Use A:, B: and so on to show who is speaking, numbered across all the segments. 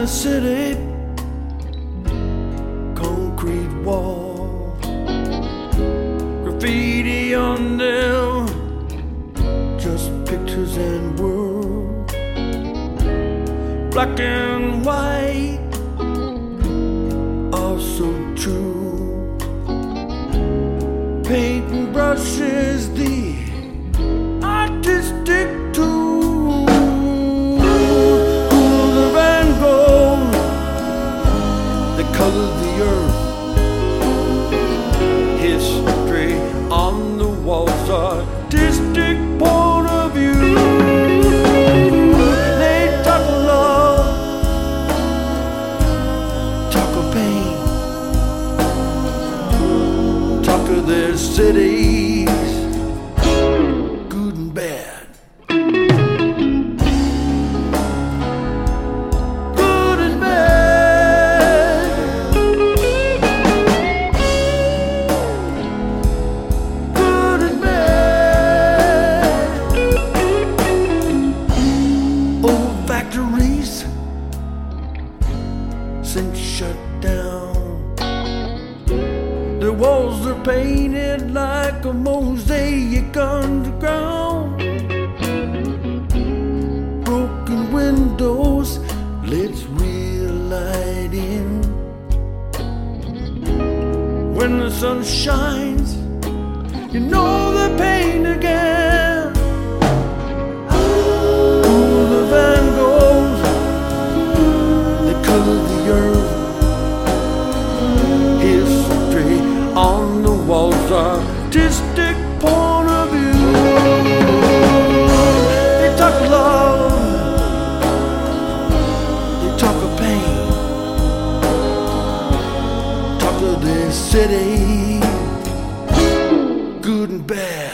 A: city, concrete wall, graffiti on them, just pictures and words, black and white, all so true. Paint and brushes, the artistic tool. The Van Gogh, they color the earth. History on the walls, artistic point of view. They talk love, talk of pain, talk of their cities, good and bad. Since shut down, the walls are painted like a mosaic underground. Broken windows, let's real light in. When the sun shines, you know they're paint again. Oh, the Van Goghs, they color the earth. History on the walls, artistic point of view. They talk love, they talk of pain, talk of their city, good and bad.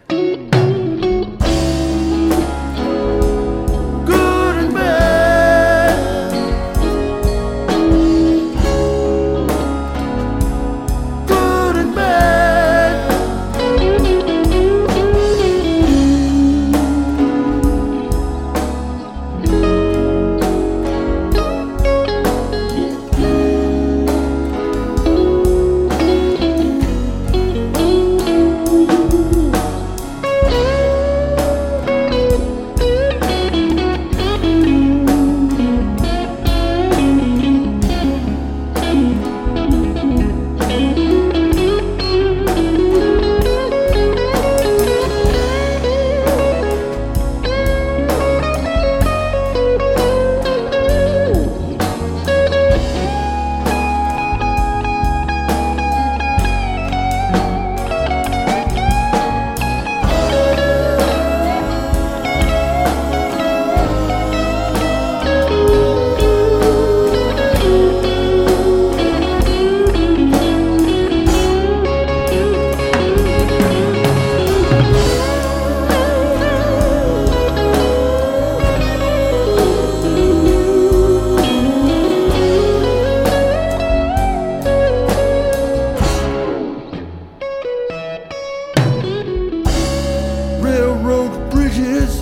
A: Bridges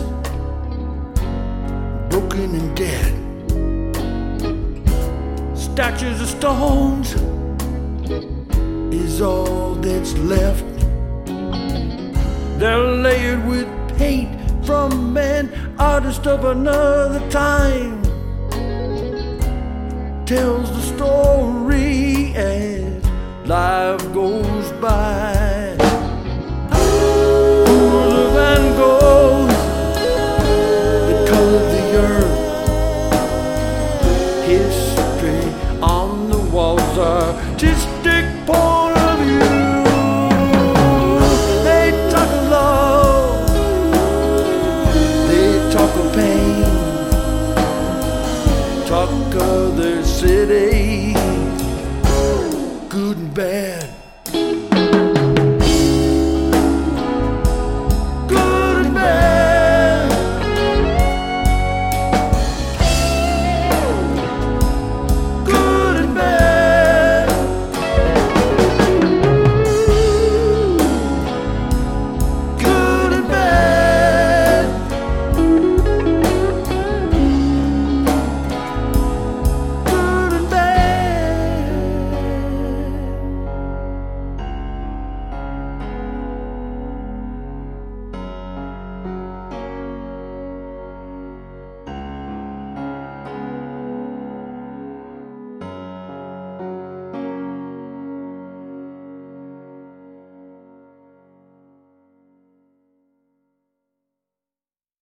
A: broken and dead, statues of stones is all that's left. They're layered with paint from an artist of another time. Tells the story as life goes by. The Van Goghs, they color the earth. History on the walls, artistic point of view. They talk of love, they talk of pain, talk of their city, good and bad.